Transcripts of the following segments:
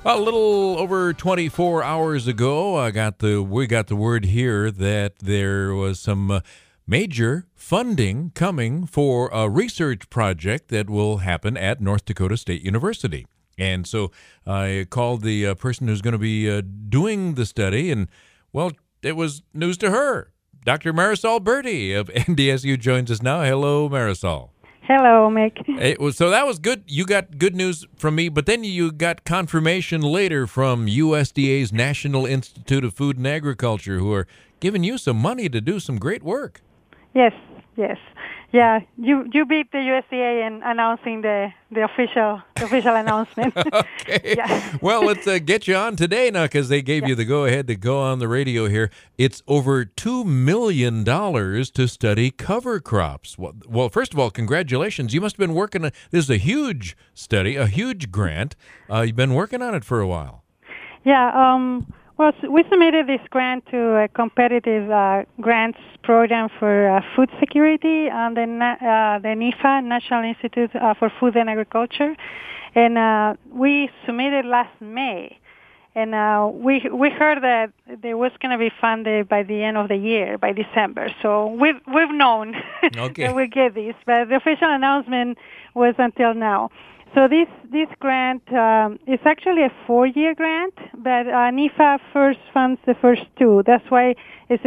A little over 24 hours ago, we got the word here that there was some major funding coming for a research project that will happen at North Dakota State University. And so I called the person who's going to be doing the study, and, well, it was news to her. Dr. Marisol Berti of NDSU joins us now. Hello, Marisol. Hello, Mick. So that was good. You got good news from me, but then you got confirmation later from USDA's National Institute of Food and Agriculture, who are giving you some money to do some great work. Yes. Yeah, you beat the USDA in announcing the official announcement. Okay. Yeah. Well, let's get you on today now, because they gave you the go-ahead to go on the radio here. It's over $2 million to study cover crops. Well, first of all, congratulations. You must have been working this is a huge study, a huge grant. You've been working on it for a while. Yeah. Well, we submitted this grant to a competitive grants program for food security on the NIFA, National Institute for Food and Agriculture, and we submitted last May. And we heard that it was going to be funded by the end of the year, by December. So we've known that we get this, but the official announcement was until now. So this grant is actually a 4-year grant, but NIFA first funds the first 2. That's why it's a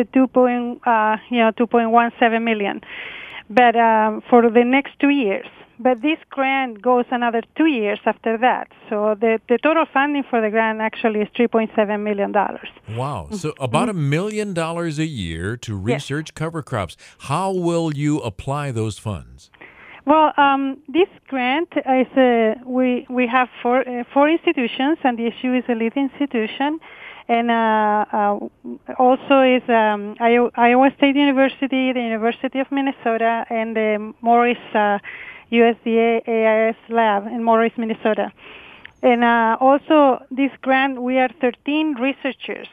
2.17 million, but for the next 2 years. But this grant goes another 2 years after that. So the total funding for the grant actually is $3.7 million. Wow. So about $1 million a year to research cover crops. How will you apply those funds? Well, this grant is we have four institutions, and the NDSU is a lead institution, and also is Iowa State University, the University of Minnesota, and the Morris USDA AIS lab in Morris, Minnesota. And also this grant, we are 13 researchers,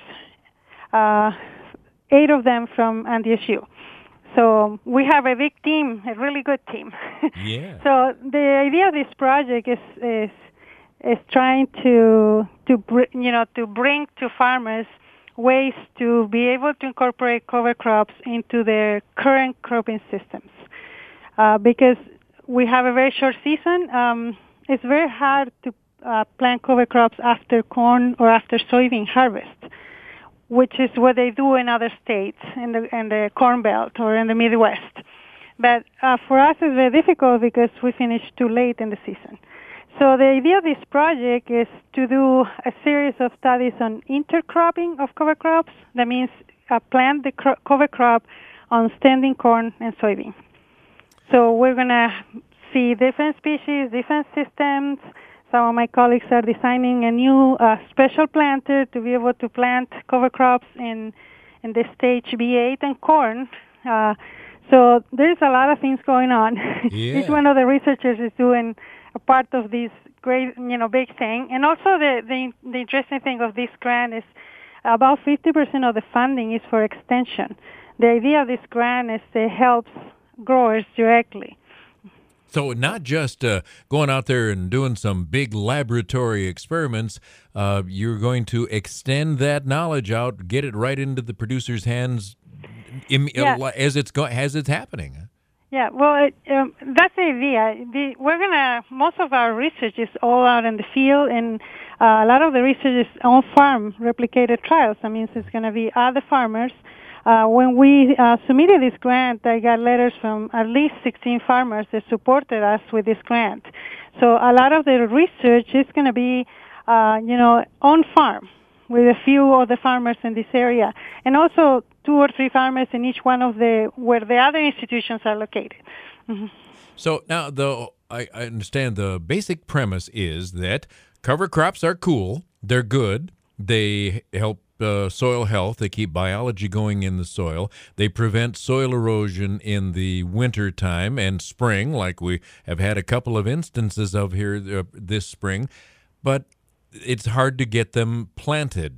8 of them from NDSU. So we have a big team, a really good team. Yeah. So the idea of this project is trying to bring to farmers ways to be able to incorporate cover crops into their current cropping systems. Because we have a very short season, it's very hard to plant cover crops after corn or after soybean harvest, which is what they do in other states in the Corn Belt or in the Midwest. But for us, it's very difficult because we finish too late in the season. So the idea of this project is to do a series of studies on intercropping of cover crops. That means plant the cover crop on standing corn and soybean. So we're going to see different species, different systems. Some of my colleagues are designing a new special planter to be able to plant cover crops in the stage B8 and corn. So there's a lot of things going on. Yeah. Each one of the researchers is doing a part of this great, big thing. And also the interesting thing of this grant is about 50% of the funding is for extension. The idea of this grant is it helps growers directly. So not just going out there and doing some big laboratory experiments, you're going to extend that knowledge out, get it right into the producer's hands as it's happening. Yeah, well, that's the idea. Most of our research is all out in the field, and a lot of the research is on-farm replicated trials. That means it's going to be other farmers. When we submitted this grant, I got letters from at least 16 farmers that supported us with this grant. So a lot of the research is going to be, on-farm with a few of the farmers in this area, and also 2 or 3 farmers in each one of where the other institutions are located. Mm-hmm. So now, I understand the basic premise is that cover crops are cool, they're good, they help soil health, they keep biology going in the soil, they prevent soil erosion in the winter time and spring, like we have had a couple of instances of here this spring, but it's hard to get them planted,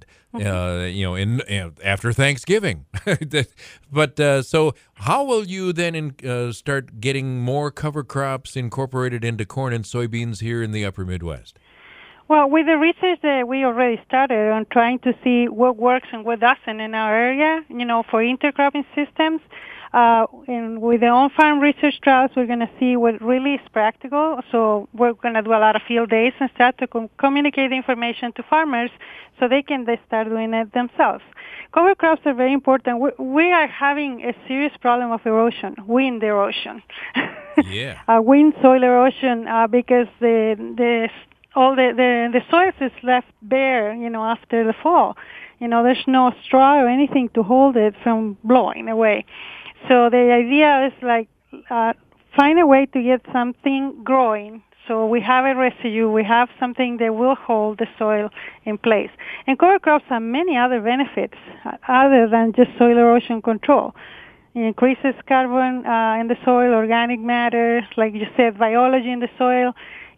after Thanksgiving. But so how will you then start getting more cover crops incorporated into corn and soybeans here in the upper Midwest? Well, with the research that we already started on trying to see what works and what doesn't in our area, for intercropping systems, and with the on-farm research trials, we're going to see what really is practical. So we're going to do a lot of field days and start to communicate information to farmers so they can start doing it themselves. Cover crops are very important. We are having a serious problem of erosion, wind erosion. Yeah. Wind soil erosion because the soil is left bare, after the fall. There's no straw or anything to hold it from blowing away. So the idea is find a way to get something growing. So we have a residue, we have something that will hold the soil in place. And cover crops have many other benefits other than just soil erosion control. It increases carbon in the soil, organic matter, like you said, biology in the soil.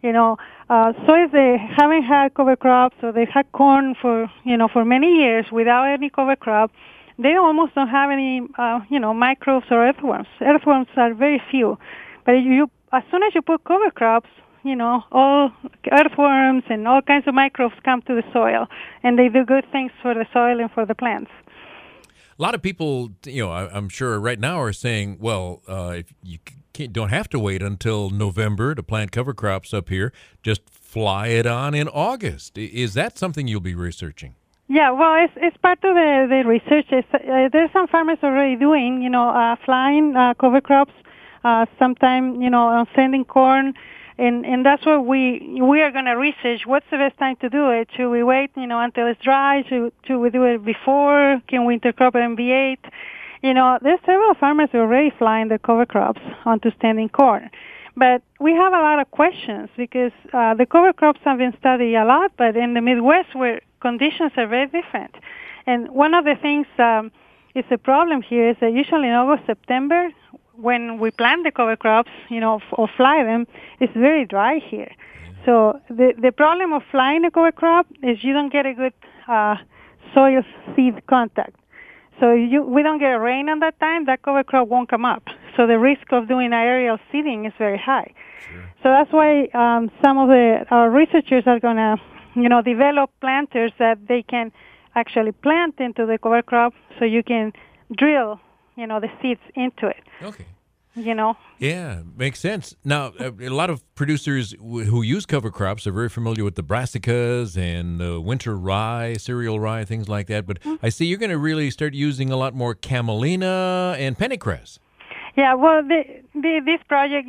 Soils they haven't had cover crops, or they've had corn for many years without any cover crop. They almost don't have any, microbes or earthworms. Earthworms are very few. But as soon as you put cover crops, all earthworms and all kinds of microbes come to the soil, and they do good things for the soil and for the plants. A lot of people, I'm sure right now are saying, well, if you don't have to wait until November to plant cover crops up here, just fly it on in August. Is that something you'll be researching? Yeah, well, it's part of the research. There's some farmers already doing, flying cover crops, sometime, sending corn, and that's what we are going to research. What's the best time to do it? Should we wait, until it's dry? Should we do it before? Can we intercrop it in V8? There's several farmers who are already flying the cover crops onto standing corn. But we have a lot of questions because the cover crops have been studied a lot, but in the Midwest where conditions are very different. And one of the things is a problem here is that usually in August, September, when we plant the cover crops, or fly them, it's very dry here. So the problem of flying a cover crop is you don't get a good soil seed contact. So we don't get rain on that time, that cover crop won't come up. So the risk of doing aerial seeding is very high. Sure. So that's why some of our researchers are going to, develop planters that they can actually plant into the cover crop so you can drill, the seeds into it. Okay. Yeah, makes sense. Now, a lot of producers who use cover crops are very familiar with the brassicas and the winter rye, cereal rye, things like that. But I see you're going to really start using a lot more camelina and pennycress. Yeah, well, this project,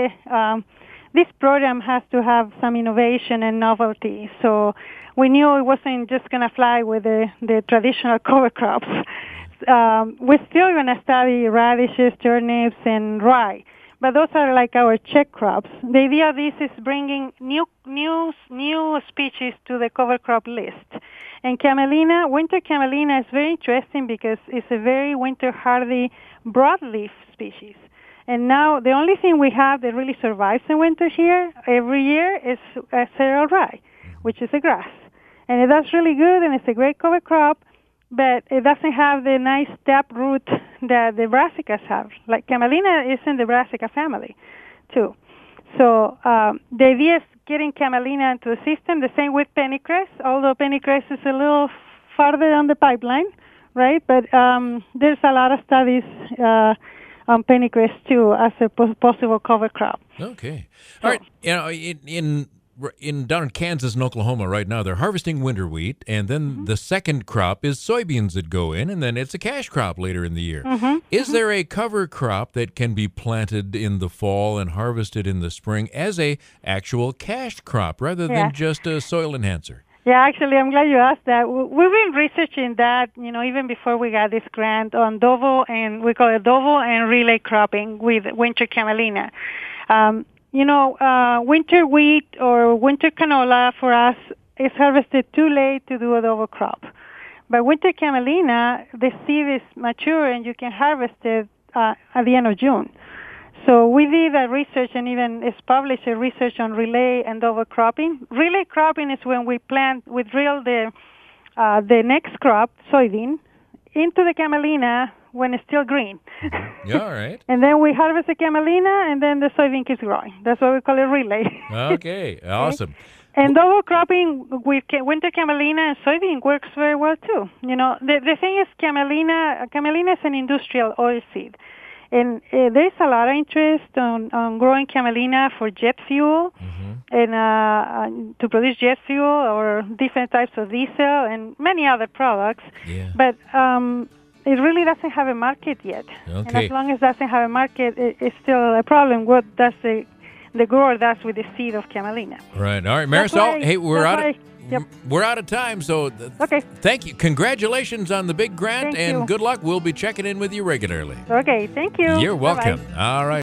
this program has to have some innovation and novelty. So we knew it wasn't just going to fly with the traditional cover crops. We're still going to study radishes, turnips, and rye, but those are like our check crops. The idea of this is bringing new species to the cover crop list. And camelina, winter camelina is very interesting because it's a very winter hardy broadleaf species. And now the only thing we have that really survives in winter here every year is cereal rye, which is a grass. And it does really good, and it's a great cover crop, but it doesn't have the nice taproot that the brassicas have. Like camelina is in the brassica family, too. So the idea is getting camelina into the system, the same with pennycress, although pennycress is a little farther on the pipeline, right? But there's a lot of studies on pennycress, too, as a possible cover crop. Okay. All right. Down in Kansas and Oklahoma right now, they're harvesting winter wheat, and then the second crop is soybeans that go in, and then it's a cash crop later in the year. Is there a cover crop that can be planted in the fall and harvested in the spring as a actual cash crop rather than just a soil enhancer? Yeah, actually, I'm glad you asked that. We've been researching that, even before we got this grant on Dovo, and we call it Dovo and relay cropping with winter camelina. Winter wheat or winter canola for us is harvested too late to do a Dovo crop. But winter camelina, the seed is mature and you can harvest it at the end of June. So we did a research and even it's published a research on relay and Dovo cropping. Relay cropping is when we drill the next crop, soybean, into the camelina when it's still green. Yeah, all right. And then we harvest the camelina, and then the soybean keeps growing. That's why we call it relay. Okay, awesome. And double cropping with winter camelina and soybean works very well too. You know, the thing is, camelina is an industrial oilseed, and there's a lot of interest on growing camelina for jet fuel, and to produce jet fuel or different types of diesel and many other products. Yeah. But it really doesn't have a market yet. Okay. And as long as it doesn't have a market, it's still a problem. What does the grower does with the seed of camelina? Right. All right, Marisol. Hey, we're out of time. So okay. Thank you. Congratulations on the big grant, Thank and you. good luck. We'll be checking in with you regularly. Okay. Thank you. You're welcome. Bye-bye. All right.